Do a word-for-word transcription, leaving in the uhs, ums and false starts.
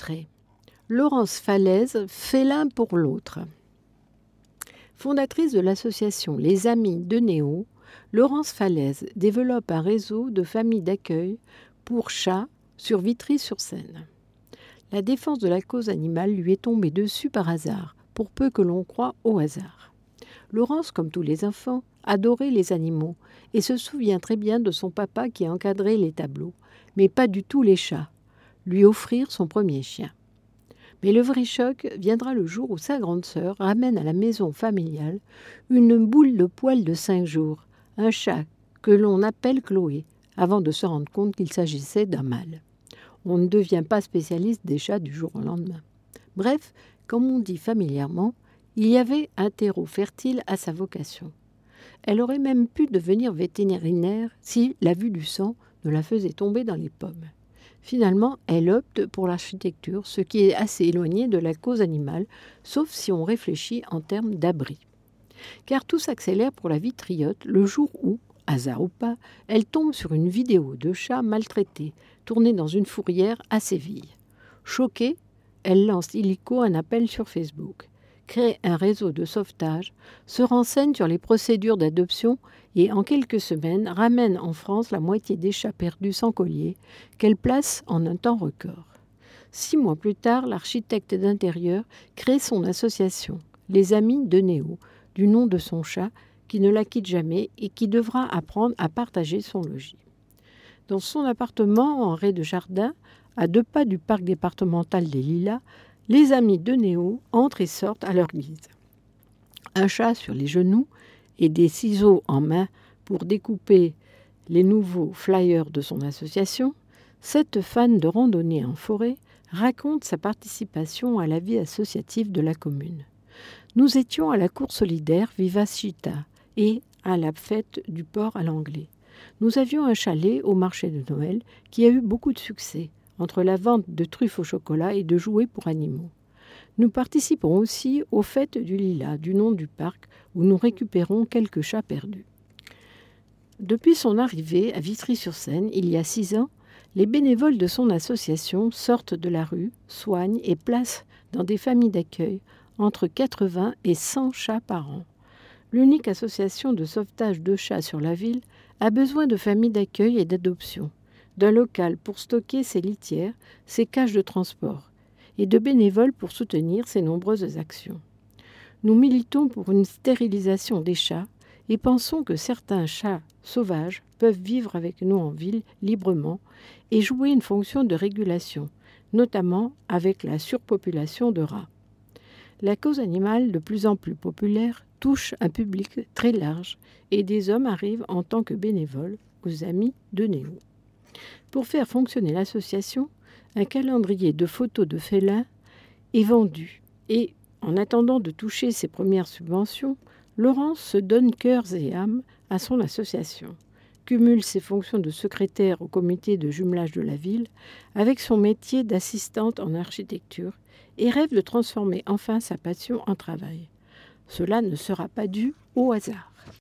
Extrait. Laurence Falaise, félin pour l'autre. Fondatrice de l'association Les Amis de Néo, Laurence Falaise développe un réseau de familles d'accueil pour chats sur Vitry-sur-Seine. La défense de la cause animale lui est tombée dessus par hasard, pour peu que l'on croie au hasard. Laurence, comme tous les enfants, adorait les animaux et se souvient très bien de son papa qui encadrait les tableaux, mais pas du tout les chats, lui offrir son premier chien. Mais le vrai choc viendra le jour où sa grande sœur ramène à la maison familiale une boule de poil de cinq jours, un chat que l'on appelle Chloé, avant de se rendre compte qu'il s'agissait d'un mâle. On ne devient pas spécialiste des chats du jour au lendemain. Bref, comme on dit familièrement, il y avait un terreau fertile à sa vocation. Elle aurait même pu devenir vétérinaire si la vue du sang ne la faisait tomber dans les pommes. Finalement, elle opte pour l'architecture, ce qui est assez éloigné de la cause animale, sauf si on réfléchit en termes d'abri. Car tout s'accélère pour la Vitriote le jour où, hasard ou pas, elle tombe sur une vidéo de chat maltraité, tournée dans une fourrière à Séville. Choquée, elle lance illico un appel sur Facebook, crée un réseau de sauvetage, se renseigne sur les procédures d'adoption et en quelques semaines ramène en France la moitié des chats perdus sans collier qu'elle place en un temps record. Six mois plus tard, l'architecte d'intérieur crée son association, Les Amis de Néo, du nom de son chat, qui ne la quitte jamais et qui devra apprendre à partager son logis. Dans son appartement en rez-de-jardin, à deux pas du parc départemental des Lilas, les amis de Néo entrent et sortent à leur guise. Un chat sur les genoux et des ciseaux en main pour découper les nouveaux flyers de son association, cette fan de randonnée en forêt raconte sa participation à la vie associative de la commune. Nous étions à la cour solidaire Vivacita et à la fête du port à l'anglais. Nous avions un chalet au marché de Noël qui a eu beaucoup de succès, entre la vente de truffes au chocolat et de jouets pour animaux. Nous participons aussi aux fêtes du Lilas, du nom du parc, où nous récupérons quelques chats perdus. Depuis son arrivée à Vitry-sur-Seine, il y a six ans, les bénévoles de son association sortent de la rue, soignent et placent dans des familles d'accueil entre quatre-vingts et cent chats par an. L'unique association de sauvetage de chats sur la ville a besoin de familles d'accueil et d'adoption, d'un local pour stocker ses litières, ses cages de transport, et de bénévoles pour soutenir ses nombreuses actions. Nous militons pour une stérilisation des chats et pensons que certains chats sauvages peuvent vivre avec nous en ville librement et jouer une fonction de régulation, notamment avec la surpopulation de rats. La cause animale, de plus en plus populaire, touche un public très large et des hommes arrivent en tant que bénévoles aux Amis de Néo. Pour faire fonctionner l'association, un calendrier de photos de félins est vendu et, en attendant de toucher ses premières subventions, Laurence se donne cœurs et âme à son association, cumule ses fonctions de secrétaire au comité de jumelage de la ville avec son métier d'assistante en architecture et rêve de transformer enfin sa passion en travail. Cela ne sera pas dû au hasard.